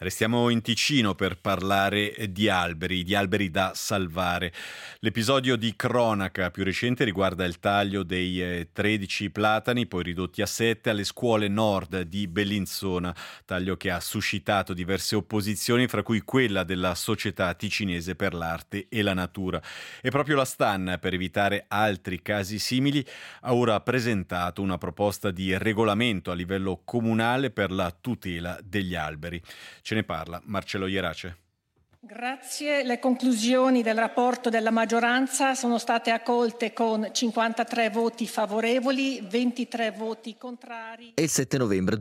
Restiamo in Ticino per parlare di alberi da salvare. L'episodio di cronaca più recente riguarda il taglio dei 13 platani, poi ridotti a 7, alle scuole nord di Bellinzona, taglio che ha suscitato diverse opposizioni, fra cui quella della Società Ticinese per l'Arte e la Natura. E proprio la STAN, per evitare altri casi simili, ha ora presentato una proposta di regolamento a livello comunale per la tutela degli alberi. Ce ne parla Marcello Ierace. Grazie. Le conclusioni del rapporto della maggioranza sono state accolte con 53 voti favorevoli, 23 voti contrari. È il 7 novembre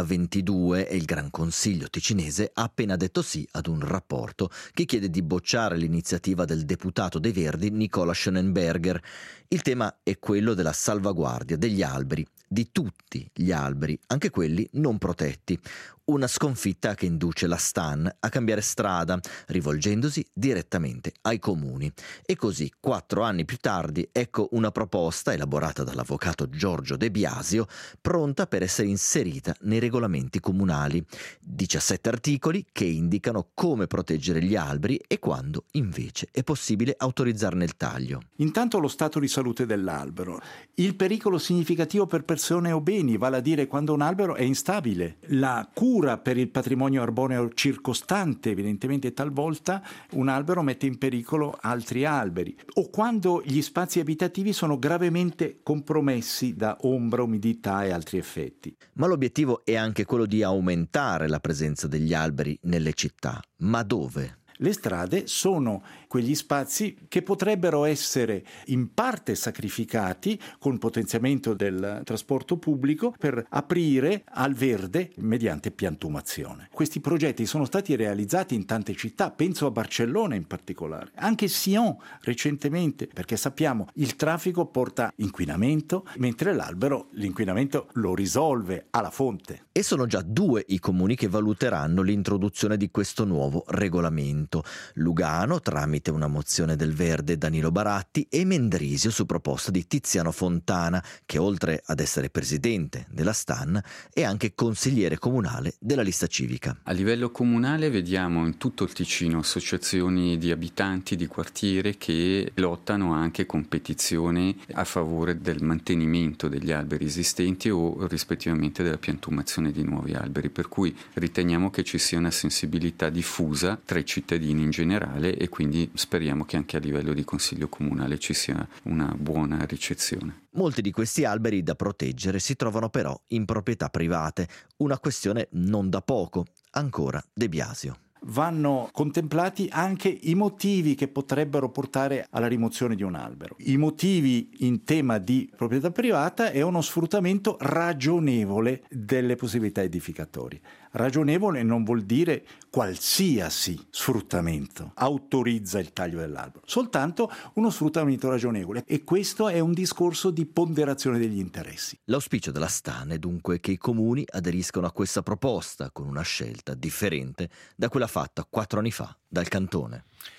2022 e il Gran Consiglio ticinese ha appena detto sì ad un rapporto che chiede di bocciare l'iniziativa del deputato dei Verdi Nicola Schönenberger. Il tema è quello della salvaguardia degli alberi, di tutti gli alberi, anche quelli non protetti. Una sconfitta che induce la STAN a cambiare strada, rivolgendosi direttamente ai comuni. E così, 4 anni più tardi, ecco una proposta elaborata dall'avvocato Giorgio De Biasio, pronta per essere inserita nei regolamenti comunali. 17 articoli che indicano come proteggere gli alberi e quando, invece, è possibile autorizzarne il taglio. Intanto lo stato di salute dell'albero, il pericolo significativo per persone o beni, vale a dire quando un albero è instabile, la cura per il patrimonio arboreo circostante, evidentemente talvolta un albero mette in pericolo altri alberi, o quando gli spazi abitativi sono gravemente compromessi da ombra, umidità e altri effetti. Ma l'obiettivo è anche quello di aumentare la presenza degli alberi nelle città. Ma dove? Le strade sono quegli spazi che potrebbero essere in parte sacrificati con potenziamento del trasporto pubblico per aprire al verde mediante piantumazione. Questi progetti sono stati realizzati in tante città, penso a Barcellona in particolare, anche Sion recentemente, perché sappiamo il traffico porta inquinamento, mentre l'albero l'inquinamento lo risolve alla fonte. E sono già 2 i comuni che valuteranno l'introduzione di questo nuovo regolamento. Lugano tramite una mozione del Verde Danilo Baratti e Mendrisio su proposta di Tiziano Fontana, che oltre ad essere presidente della STAN è anche consigliere comunale della lista civica. A livello comunale vediamo in tutto il Ticino associazioni di abitanti di quartiere che lottano anche con petizioni a favore del mantenimento degli alberi esistenti o rispettivamente della piantumazione di nuovi alberi, per cui riteniamo che ci sia una sensibilità diffusa tra i cittadini in generale e quindi speriamo che anche a livello di consiglio comunale ci sia una buona ricezione. Molti di questi alberi da proteggere si trovano però in proprietà private, una questione non da poco. Ancora De Biasio. Vanno contemplati anche i motivi che potrebbero portare alla rimozione di un albero. I motivi in tema di proprietà privata è uno sfruttamento ragionevole delle possibilità edificatorie. Ragionevole non vuol dire qualsiasi sfruttamento autorizza il taglio dell'albero, soltanto uno sfruttamento ragionevole, e questo è un discorso di ponderazione degli interessi. L'auspicio della STAN è dunque che i comuni aderiscano a questa proposta con una scelta differente da quella fatta 4 anni fa dal Cantone.